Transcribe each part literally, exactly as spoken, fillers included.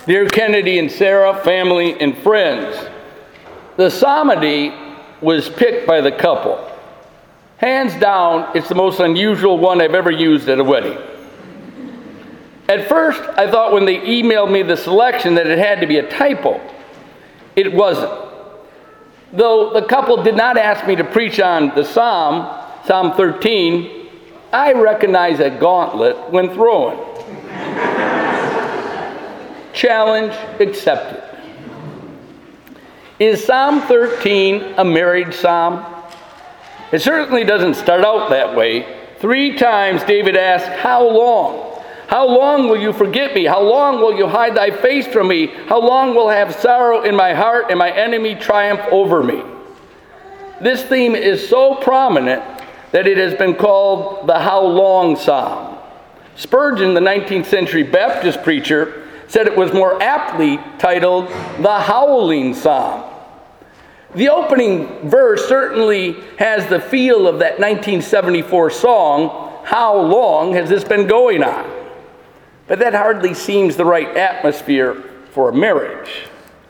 Dear Kennedy and Sarah, family and friends, the psalmody was picked by the couple. Hands down, it's the most unusual one I've ever used at a wedding. At first, I thought when they emailed me the selection that it had to be a typo. It wasn't. Though the couple did not ask me to preach on the Psalm, Psalm thirteen, I recognize a gauntlet when throwing. Challenge accepted. Is Psalm thirteen a marriage psalm? It certainly doesn't start out that way. Three times David asked, how long? How long will you forget me? How long will you hide thy face from me? How long will I have sorrow in my heart and my enemy triumph over me? This theme is so prominent that it has been called the How Long Psalm. Spurgeon, the nineteenth century Baptist preacher, said it was more aptly titled the Howling Psalm. The opening verse certainly has the feel of that nineteen seventy-four song, How Long Has This Been Going On? But that hardly seems the right atmosphere for a marriage.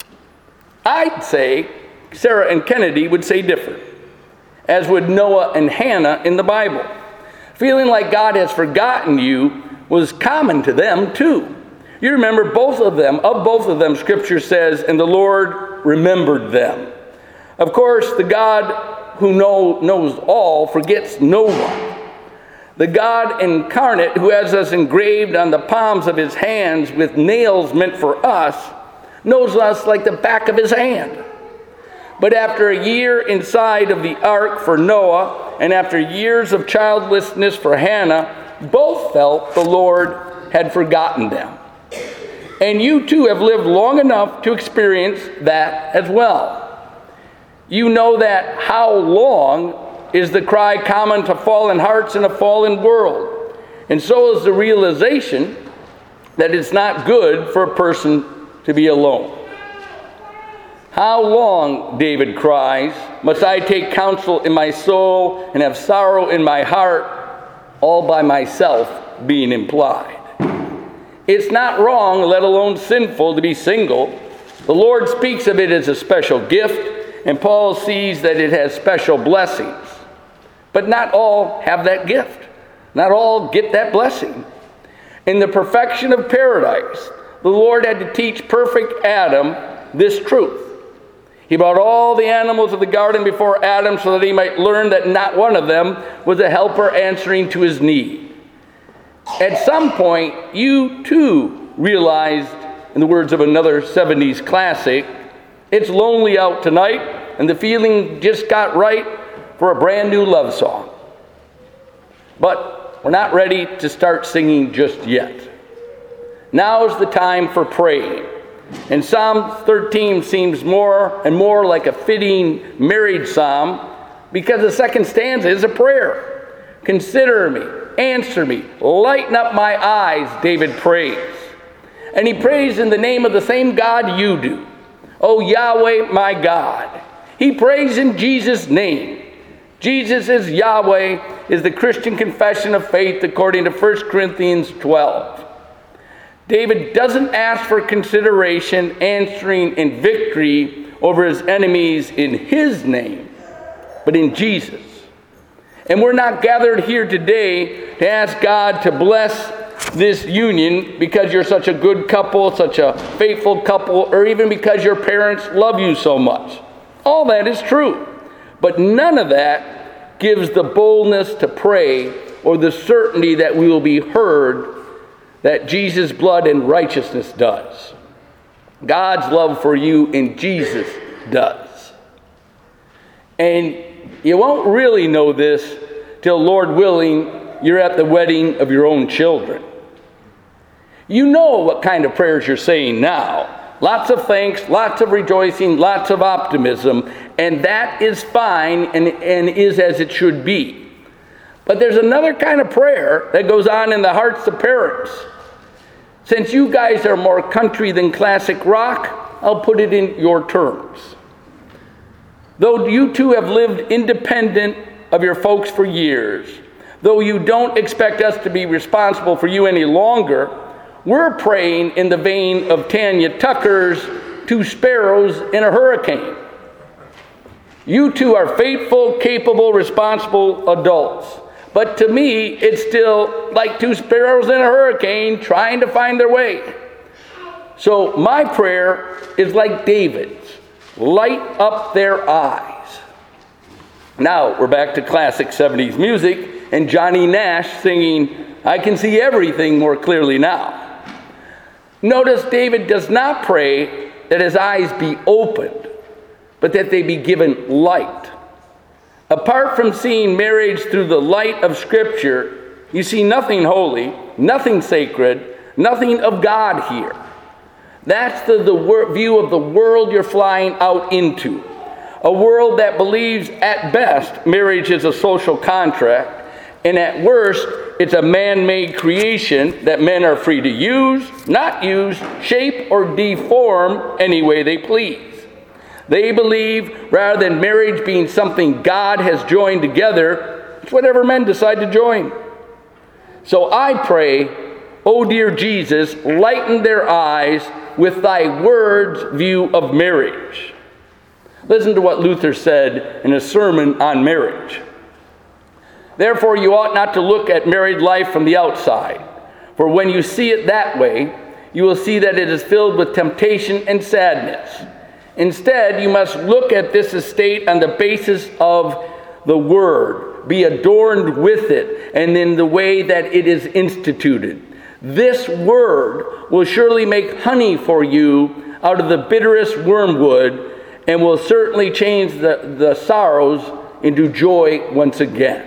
I'd say Sarah and Kennedy would say different, as would Noah and Hannah in the Bible. Feeling like God has forgotten you was common to them too. You remember both of them, of both of them, Scripture says, and the Lord remembered them. Of course, the God who know, knows all forgets no one. The God incarnate who has us engraved on the palms of his hands with nails meant for us knows us like the back of his hand. But after a year inside of the ark for Noah and after years of childlessness for Hannah, both felt the Lord had forgotten them. And you too have lived long enough to experience that as well. You know that how long is the cry common to fallen hearts in a fallen world. And so is the realization that it's not good for a person to be alone. How long, David cries, must I take counsel in my soul and have sorrow in my heart, all by myself being implied? It's not wrong, let alone sinful, to be single. The Lord speaks of it as a special gift, and Paul sees that it has special blessings. But not all have that gift. Not all get that blessing. In the perfection of paradise, the Lord had to teach perfect Adam this truth. He brought all the animals of the garden before Adam so that he might learn that not one of them was a helper answering to his need. At some point, you too realized, in the words of another seventies classic, it's lonely out tonight, and the feeling just got right for a brand new love song. But we're not ready to start singing just yet. Now's the time for praying. And Psalm thirteen seems more and more like a fitting marriage psalm because the second stanza is a prayer. Consider me, answer me, lighten up my eyes, David prays. And he prays in the name of the same God you do. Oh, Yahweh, my God. He prays in Jesus' name. Jesus is Yahweh is the Christian confession of faith according to First Corinthians twelve. David doesn't ask for consideration, answering in victory over his enemies in his name, but in Jesus. And we're not gathered here today to ask God to bless this union because you're such a good couple, such a faithful couple, or even because your parents love you so much. All that is true. But none of that gives the boldness to pray or the certainty that we will be heard that Jesus' blood and righteousness does. God's love for you in Jesus does. And you won't really know this till, Lord willing, you're at the wedding of your own children. You know what kind of prayers you're saying now. Lots of thanks, lots of rejoicing, lots of optimism, and that is fine and, and is as it should be. But there's another kind of prayer that goes on in the hearts of parents. Since you guys are more country than classic rock, I'll put it in your terms. Though you two have lived independent of your folks for years, though you don't expect us to be responsible for you any longer, We're praying in the vein of Tanya Tucker's Two Sparrows in a Hurricane. You two are faithful, capable, responsible adults. But to me, it's still like two sparrows in a hurricane trying to find their way. So my prayer is like David's. Light up their eyes. Now we're back to classic seventies music and Johnny Nash singing, I Can See Everything More Clearly Now. Notice David does not pray that his eyes be opened, but that they be given light. Apart from seeing marriage through the light of Scripture, you see nothing holy, nothing sacred, nothing of God here. That's the, the wor- view of the world you're flying out into. A world that believes at best marriage is a social contract, and at worst it's a man-made creation that men are free to use, not use, shape, or deform any way they please. They believe rather than marriage being something God has joined together, it's whatever men decide to join. So I pray, oh dear Jesus, lighten their eyes with thy word's view of marriage. Listen to what Luther said in a sermon on marriage. Therefore you ought not to look at married life from the outside, for when you see it that way, you will see that it is filled with temptation and sadness. Instead, you must look at this estate on the basis of the Word, be adorned with it, and in the way that it is instituted. This Word will surely make honey for you out of the bitterest wormwood, and will certainly change the, the sorrows into joy once again.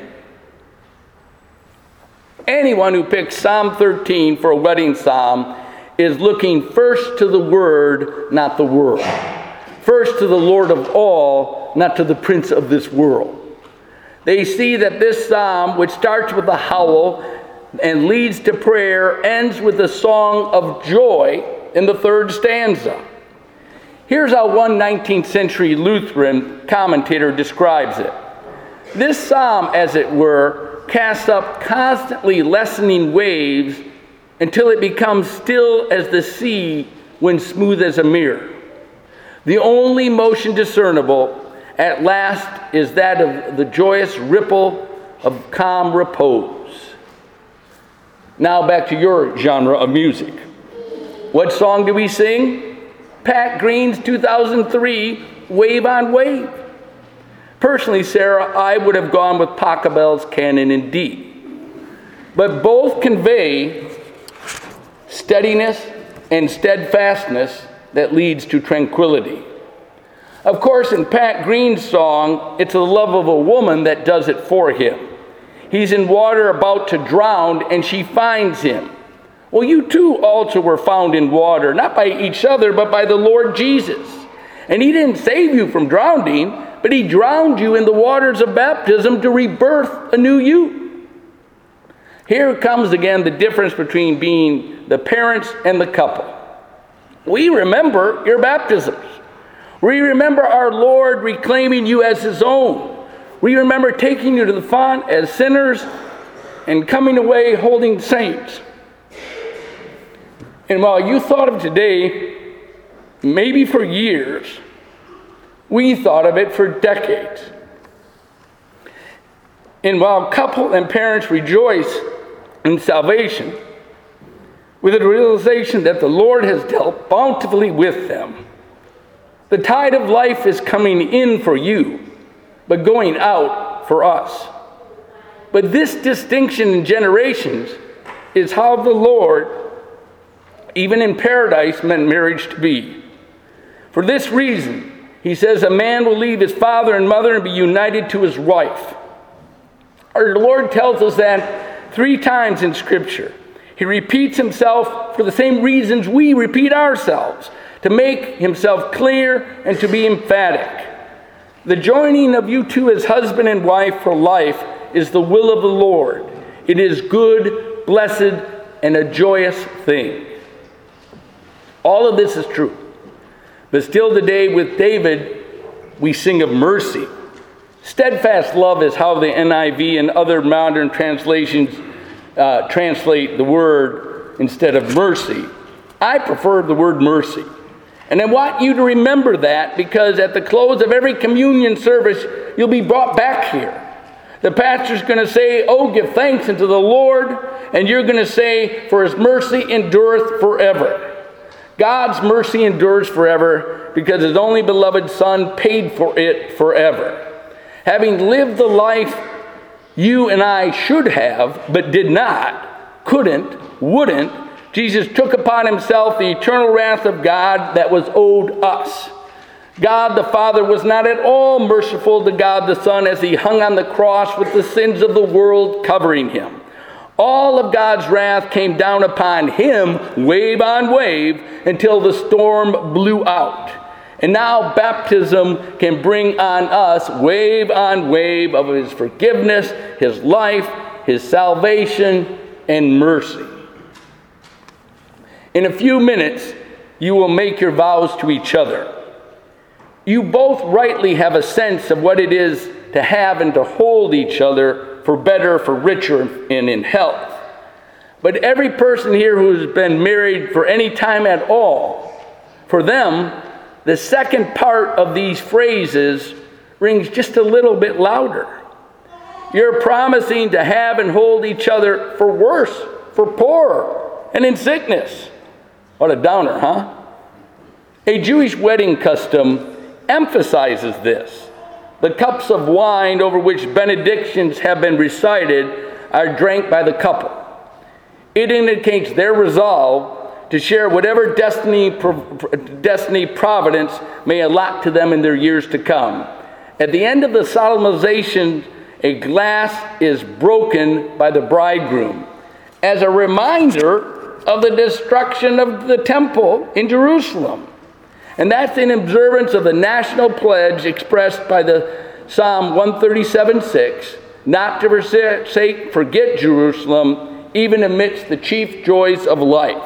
Anyone who picks Psalm thirteen for a wedding psalm is looking first to the Word, not the world. First to the Lord of all, not to the prince of this world. They see that this psalm, which starts with a howl and leads to prayer, ends with a song of joy in the third stanza. Here's how one nineteenth century Lutheran commentator describes it. This psalm, as it were, casts up constantly lessening waves until it becomes still as the sea when smooth as a mirror. The only motion discernible at last is that of the joyous ripple of calm repose. Now back to your genre of music. What song do we sing? Pat Green's two thousand three, Wave on Wave. Personally, Sarah, I would have gone with Pachelbel's Canon in D. But both convey steadiness and steadfastness that leads to tranquility. Of course, in Pat Green's song, it's the love of a woman that does it for him. He's in water about to drown, and she finds him. Well, you too also were found in water, not by each other, but by the Lord Jesus. And he didn't save you from drowning, but he drowned you in the waters of baptism to rebirth a new you. Here comes again the difference between being the parents and the couple. We remember your baptisms. We remember our Lord reclaiming you as his own. We remember taking you to the font as sinners and coming away holding saints. And while you thought of today, maybe for years, we thought of it for decades. And while couple and parents rejoice in salvation, with the realization that the Lord has dealt bountifully with them, the tide of life is coming in for you, but going out for us. But this distinction in generations is how the Lord, even in paradise, meant marriage to be. For this reason, he says, a man will leave his father and mother and be united to his wife. Our Lord tells us that three times in Scripture. He repeats himself for the same reasons we repeat ourselves, to make himself clear and to be emphatic. The joining of you two as husband and wife for life is the will of the Lord. It is good, blessed, and a joyous thing. All of this is true. But still today with David, we sing of mercy. Steadfast love is how the N I V and other modern translations uh, translate the word. instead of mercy. I prefer the word mercy. And I want you to remember that, because at the close of every communion service, you'll be brought back here. The pastor's going to say, "Oh, give thanks unto the Lord," and you're going to say, "For his mercy endureth forever." God's mercy endures forever because his only beloved Son paid for it forever. Having lived the life you and I should have, but did not, couldn't, wouldn't, Jesus took upon himself the eternal wrath of God that was owed us. God the Father was not at all merciful to God the Son as he hung on the cross with the sins of the world covering him. All of God's wrath came down upon him, wave on wave, until the storm blew out. And now baptism can bring on us wave on wave of his forgiveness, his life, his salvation, and mercy. In a few minutes, you will make your vows to each other. You both rightly have a sense of what it is to have and to hold each other, for better, for richer, and in health. But every person here who has been married for any time at all, for them, the second part of these phrases rings just a little bit louder. You're promising to have and hold each other for worse, for poorer, and in sickness. What a downer, huh? A Jewish wedding custom emphasizes this. The cups of wine over which benedictions have been recited are drank by the couple. It indicates their resolve to share whatever destiny, destiny providence may allot to them in their years to come. At the end of the solemnization, a glass is broken by the bridegroom as a reminder of the destruction of the temple in Jerusalem. And that's in observance of the national pledge expressed by the Psalm one thirty-seven six, not to forsake, forget Jerusalem, even amidst the chief joys of life.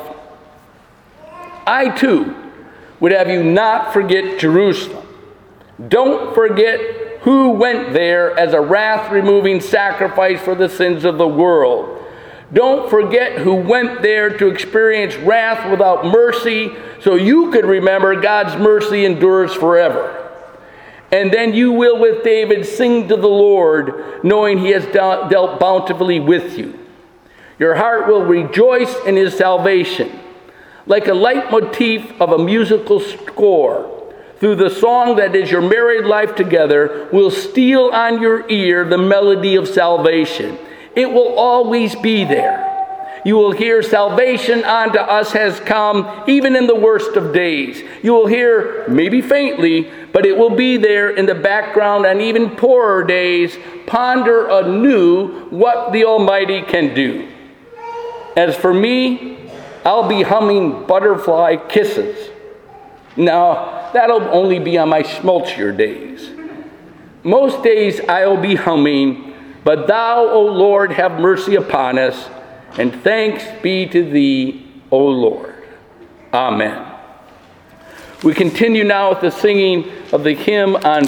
I, too, would have you not forget Jerusalem. Don't forget who went there as a wrath-removing sacrifice for the sins of the world. Don't forget who went there to experience wrath without mercy, so you could remember God's mercy endures forever. And then you will, with David, sing to the Lord, knowing he has dealt bountifully with you. Your heart will rejoice in his salvation. Like a leitmotif of a musical score, through the song that is your married life together, will steal on your ear the melody of salvation. It will always be there. You will hear salvation unto us has come, even in the worst of days. You will hear, maybe faintly, but it will be there in the background on even poorer days. Ponder anew what the Almighty can do. As for me, I'll be humming Butterfly Kisses. Now, that'll only be on my schmaltzier days. Most days I'll be humming, "But thou, O Lord, have mercy upon us, and thanks be to thee, O Lord." Amen. We continue now with the singing of the hymn on